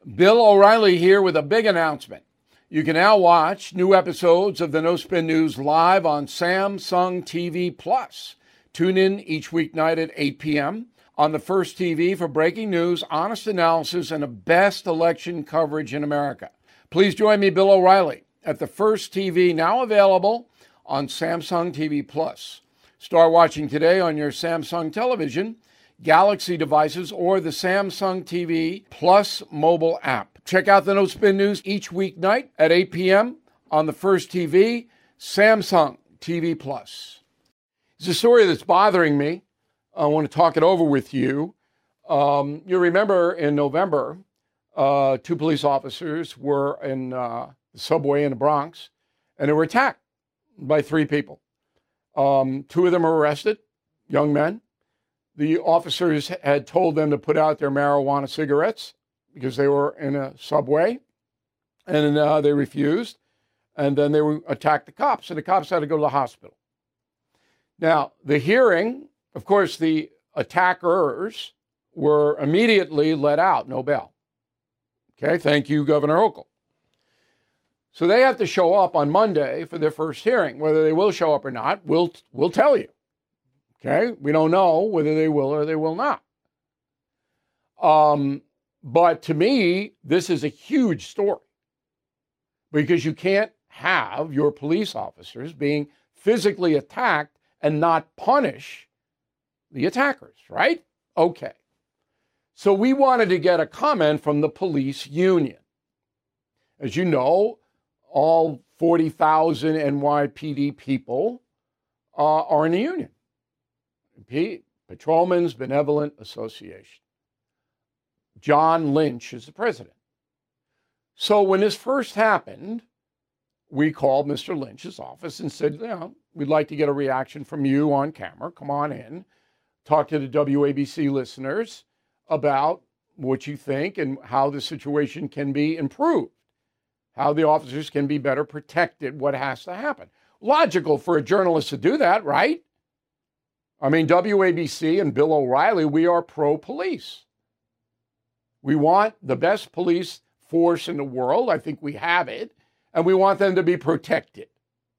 Bill O'Reilly here with a big announcement. You can now watch new episodes of the No Spin News live on Samsung TV Plus. Tune in each weeknight at 8 p.m. on the First TV for breaking news, honest analysis, and the best election coverage in America. Please join me, Bill O'Reilly, at the First TV, now available on Samsung TV Plus. Start watching today on your Samsung television, Galaxy devices, or the Samsung TV Plus mobile app. Check out the No Spin News each weeknight at 8 p.m. on the First TV, Samsung TV Plus. It's a story that's bothering me. I want to talk it over with you. You remember in November, two police officers were in the subway in the Bronx, and they were attacked by three people. Two of them were arrested, young men. The officers had told them to put out their marijuana cigarettes because they were in a subway, and they refused. And then they attacked the cops, and the cops had to go to the hospital. Now, the hearing, of course, the attackers were immediately let out, no bail. Okay, thank you, Governor Hochul. So they have to show up on Monday for their first hearing. Whether they will show up or not, we'll tell you. Okay, we don't know whether they will or they will not. But to me, this is a huge story because you can't have your police officers being physically attacked and not punish the attackers, right? Okay. So we wanted to get a comment from the police union. As you know, all 40,000 NYPD people are in the union. Patrolmen's Benevolent Association. John Lynch is the president. So when this first happened, we called Mr. Lynch's office and said, we'd like to get a reaction from you on camera. Come on in. Talk to the WABC listeners about what you think and how the situation can be improved, how the officers can be better protected, what has to happen. Logical for a journalist to do that, right? I mean, WABC and Bill O'Reilly, we are pro-police. We want the best police force in the world. I think we have it. And we want them to be protected.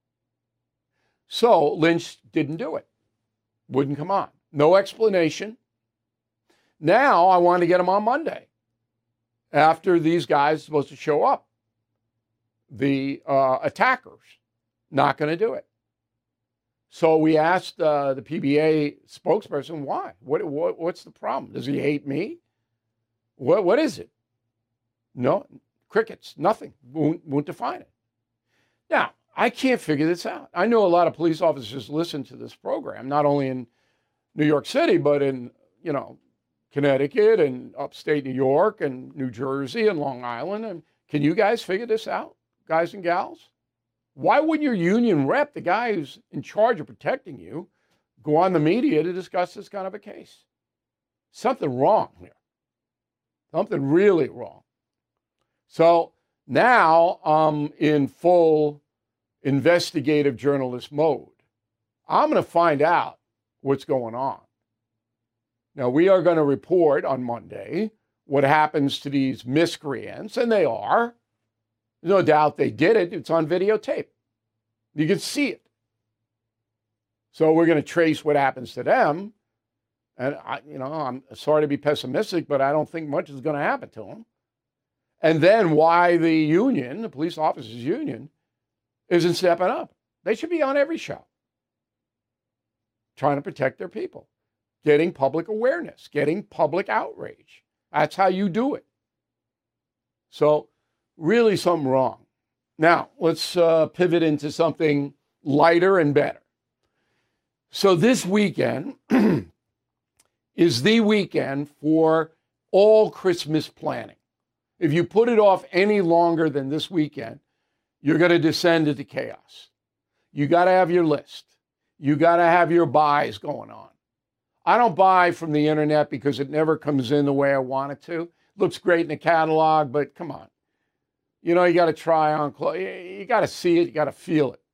So Lynch didn't do it. Wouldn't come on. No explanation. Now I want to get him on Monday after these guys are supposed to show up. The attackers, not going to do it. So we asked the PBA spokesperson, why? What's the problem? Does he hate me? What is it? No, crickets, nothing. Won't define it. Now, I can't figure this out. I know a lot of police officers listen to this program, not only in New York City, but in, Connecticut and upstate New York and New Jersey and Long Island. And can you guys figure this out, guys and gals? Why wouldn't your union rep, the guy who's in charge of protecting you, go on the media to discuss this kind of a case? Something wrong here. Something really wrong. So now I'm in full investigative journalist mode. I'm going to find out what's going on. Now, we are going to report on Monday what happens to these miscreants, and they are. There's no doubt they did it. It's on videotape. You can see it. So we're going to trace what happens to them. And, I'm sorry to be pessimistic, but I don't think much is going to happen to them. And then why the union, the police officers union, isn't stepping up. They should be on every show, trying to protect their people, getting public awareness, getting public outrage. That's how you do it. So really something wrong. Now, let's pivot into something lighter and better. So this weekend is the weekend for all Christmas planning. If you put it off any longer than this weekend, you're going to descend into chaos. You got to have your list. You got to have your buys going on. I don't buy from the internet because it never comes in the way I want it to. It looks great in the catalog, but come on. You got to try on clothes. You got to see it. You got to feel it.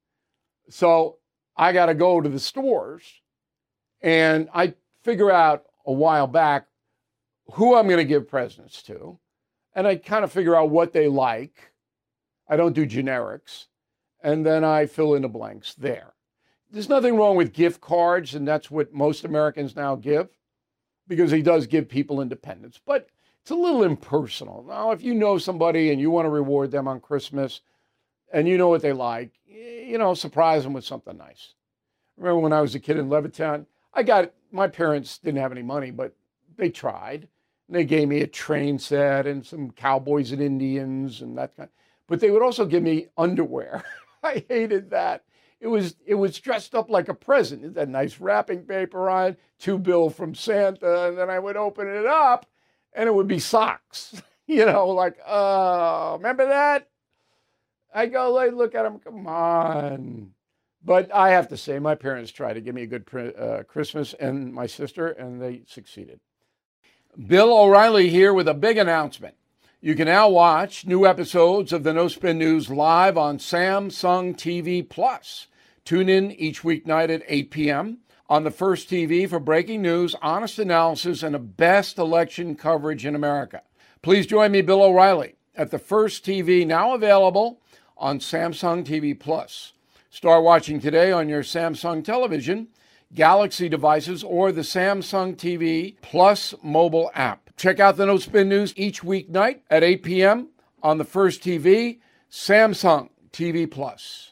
So I got to go to the stores, and I figure out a while back who I'm going to give presents to and I kind of figure out what they like. I don't do generics. And then I fill in the blanks there. There's nothing wrong with gift cards, and that's what most Americans now give, because he does give people independence. But it's a little impersonal. Now, if you know somebody and you want to reward them on Christmas and you know what they like, surprise them with something nice. Remember when I was a kid in Levittown, my parents didn't have any money, but they tried. And they gave me a train set and some cowboys and Indians and that kind. But they would also give me underwear. I hated that. It was dressed up like a present. It had nice wrapping paper on, $2 from Santa, and then I would open it up, and it would be socks. Remember that? I go, look at them, come on. But I have to say, my parents tried to give me a good Christmas, and my sister, and they succeeded. Bill O'Reilly here with a big announcement. You can now watch new episodes of the No Spin News live on Samsung TV Plus. Tune in each weeknight at 8 p.m. on the First TV for breaking news, honest analysis, and the best election coverage in America. Please join me, Bill O'Reilly, at the First TV, now available on Samsung TV Plus. Start watching today on your Samsung television, Galaxy devices, or the Samsung TV Plus mobile app. Check out the No Spin News each weeknight at 8 p.m. on the First TV, Samsung TV Plus.